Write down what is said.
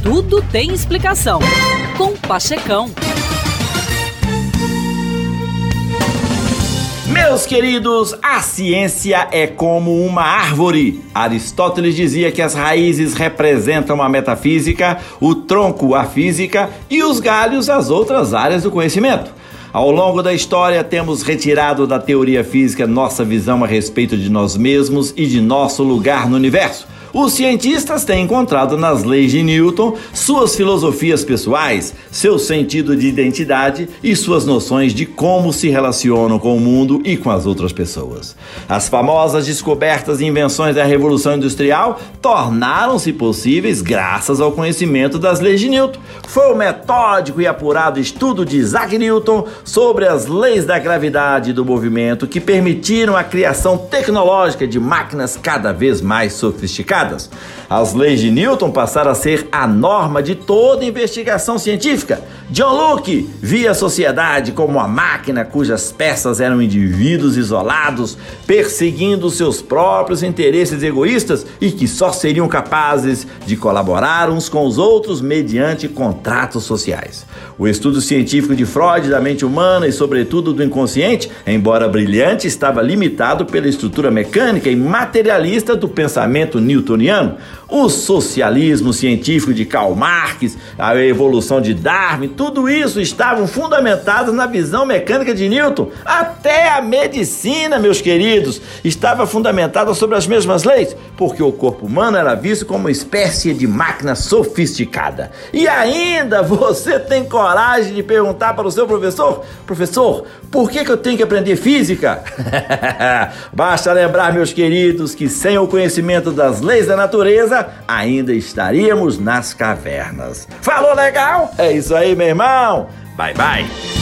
Tudo tem explicação. Com Pachecão. Meus queridos, a ciência é como uma árvore. Aristóteles dizia que as raízes representam a metafísica, o tronco a física e os galhos as outras áreas do conhecimento. Ao longo da história, temos retirado da teoria física nossa visão a respeito de nós mesmos e de nosso lugar no universo. Os cientistas têm encontrado nas leis de Newton suas filosofias pessoais, seu sentido de identidade e suas noções de como se relacionam com o mundo e com as outras pessoas. As famosas descobertas e invenções da Revolução Industrial tornaram-se possíveis graças ao conhecimento das leis de Newton. Foi o metódico e apurado estudo de Isaac Newton sobre as leis da gravidade e do movimento que permitiram a criação tecnológica de máquinas cada vez mais sofisticadas. As leis de Newton passaram a ser a norma de toda investigação científica. John Locke via a sociedade como uma máquina cujas peças eram indivíduos isolados, perseguindo seus próprios interesses egoístas e que só seriam capazes de colaborar uns com os outros mediante contratos sociais. O estudo científico de Freud da mente humana e, sobretudo, do inconsciente, embora brilhante, estava limitado pela estrutura mecânica e materialista do pensamento newtoniano. O socialismo científico de Karl Marx, a evolução de Darwin, tudo isso estavam fundamentados na visão mecânica de Newton. Até a medicina, meus queridos, estava fundamentada sobre as mesmas leis, porque o corpo humano era visto como uma espécie de máquina sofisticada. E ainda você tem coragem de perguntar para o seu professor: professor, por que eu tenho que aprender física? Basta lembrar, meus queridos, que sem o conhecimento das leis da natureza, ainda estaríamos nas cavernas. Falou legal? É isso aí, meu irmão. Bye, bye.